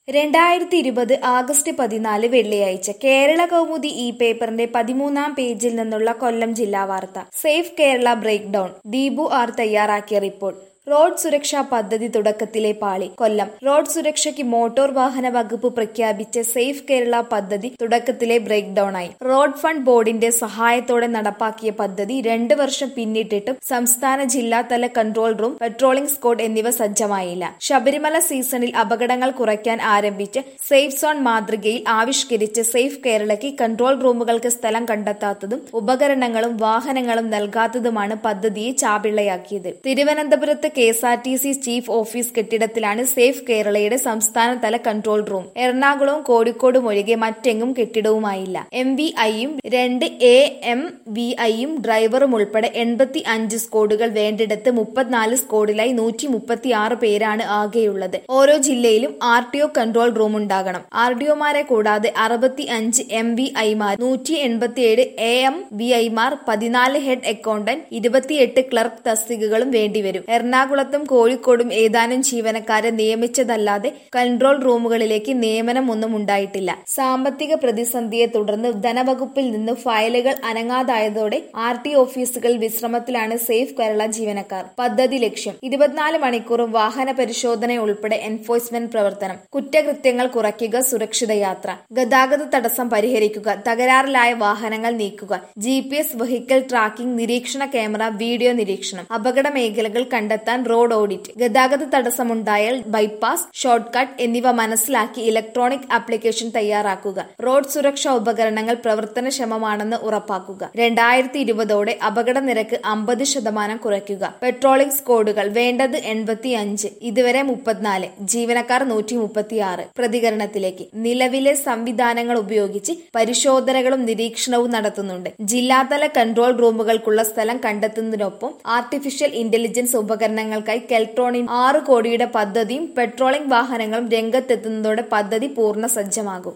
2020 August 14 വെള്ളിയാഴ്ച കേരള കൗമുദി ഈ പേപ്പറിന്റെ 13-ാം പേജിൽ നിന്നുള്ള കൊല്ലം ജില്ലാ വാർത്ത. Safe Kerala breakdown. Deepu R തയ്യാറാക്കിയ റിപ്പോർട്ട്. റോഡ് സുരക്ഷാ പദ്ധതി തുടക്കത്തിലെ പാളി. കൊല്ലം. റോഡ് സുരക്ഷയ്ക്ക് മോട്ടോർ വാഹന വകുപ്പ് പ്രഖ്യാപിച്ച സേഫ് കേരള പദ്ധതി തുടക്കത്തിലെ ബ്രേക്ക് ഡൌൺ ആയി. റോഡ് ഫണ്ട് ബോർഡിന്റെ സഹായത്തോടെ നടപ്പാക്കിയ പദ്ധതി 2 വർഷം പിന്നിട്ടിട്ടും സംസ്ഥാന ജില്ലാതല കൺട്രോൾ റൂം, പെട്രോളിംഗ് സ്ക്വാഡ് എന്നിവ സജ്ജമായില്ല. ശബരിമല സീസണിൽ അപകടങ്ങൾ കുറയ്ക്കാൻ ആരംഭിച്ച സേഫ് സോൺ മാതൃകയിൽ ആവിഷ്കരിച്ച സേഫ് കേരളയ്ക്ക് കൺട്രോൾ റൂമുകൾക്ക് സ്ഥലം കണ്ടെത്താത്തതും ഉപകരണങ്ങളും വാഹനങ്ങളും നൽകാത്തതുമാണ് പദ്ധതിയെ ചാപിള്ളയാക്കിയത്. തിരുവനന്തപുരത്ത് KSRTC ചീഫ് ഓഫീസ് കെട്ടിടത്തിലാണ് സേഫ് കേരളയുടെ സംസ്ഥാനതല കൺട്രോൾ റൂം. എറണാകുളവും കോഴിക്കോടും ഒഴികെ മറ്റെങ്ങും കെട്ടിടവുമായില്ല. MVIയും 2 AMVIയും ഡ്രൈവറും ഉൾപ്പെടെ 85 സ്ക്വാഡുകൾ വേണ്ടിടത്ത് 34 സ്ക്വാഡിലായി 136 പേരാണ് ആകെയുള്ളത്. ഓരോ ജില്ലയിലും RTO കൺട്രോൾ റൂം ഉണ്ടാകണം. RDOമാരെ കൂടാതെ 65 MVIമാർ, 187 AMVIമാർ, 14 ഹെഡ് അക്കൗണ്ടന്റ്, 28 ക്ലർക്ക് തസ്തികകളും വേണ്ടിവരും. എറണാകുളത്തും കോഴിക്കോടും ഏതാനും ജീവനക്കാരെ നിയമിച്ചതല്ലാതെ കൺട്രോൾ റൂമുകളിലേക്ക് നിയമനം ഒന്നും ഉണ്ടായിട്ടില്ല. സാമ്പത്തിക പ്രതിസന്ധിയെ തുടർന്ന് ധനവകുപ്പിൽ നിന്ന് ഫയലുകൾ അനങ്ങാതായതോടെ RTO ഓഫീസുകളിൽ വിശ്രമത്തിലാണ് സേഫ് കേരള ജീവനക്കാർ. പദ്ധതി ലക്ഷ്യം: 24 മണിക്കൂറും വാഹന പരിശോധന ഉൾപ്പെടെ എൻഫോഴ്സ്മെന്റ് പ്രവർത്തനം, കുറ്റകൃത്യങ്ങൾ കുറയ്ക്കുക, സുരക്ഷിത യാത്ര, ഗതാഗത തടസ്സം പരിഹരിക്കുക, തകരാറിലായ വാഹനങ്ങൾ നീക്കുക, GPS വെഹിക്കിൾ ട്രാക്കിംഗ്, നിരീക്ഷണ ക്യാമറ, വീഡിയോ നിരീക്ഷണം, അപകട മേഖലകൾ കണ്ടെത്താൻ റോഡ് ഓഡിറ്റ്, ഗതാഗത തടസ്സമുണ്ടായാൽ ബൈപ്പാസ്, ഷോർട്ട് കട്ട് എന്നിവ മനസ്സിലാക്കി ഇലക്ട്രോണിക് ആപ്ലിക്കേഷൻ തയ്യാറാക്കുക, റോഡ് സുരക്ഷാ ഉപകരണങ്ങൾ പ്രവർത്തനക്ഷമമാണെന്ന് ഉറപ്പാക്കുക. 2020ഓടെ അപകട നിരക്ക് 50% കുറയ്ക്കുക. പെട്രോളിംഗ് സ്ക്വാഡുകൾ വേണ്ടത് 85, ഇതുവരെ 34, ജീവനക്കാർ 136. പ്രതികരണത്തിലേക്ക്: നിലവിലെ സംവിധാനങ്ങൾ ഉപയോഗിച്ച് പരിശോധനകളും നിരീക്ഷണവും നടത്തുന്നുണ്ട്. ജില്ലാതല കൺട്രോൾ റൂമുകൾക്കുള്ള സ്ഥലം കണ്ടെത്തുന്നതിനൊപ്പം ആർട്ടിഫിഷ്യൽ ഇന്റലിജൻസ് ഉപകരണങ്ങൾക്കായി കെൽട്രോണിൻ 6 കോടിയുടെ പദ്ധതിയും പെട്രോളിംഗ് വാഹനങ്ങളും രംഗത്തെത്തുന്നതോടെ പദ്ധതി പൂർണ്ണ സജ്ജമാകും.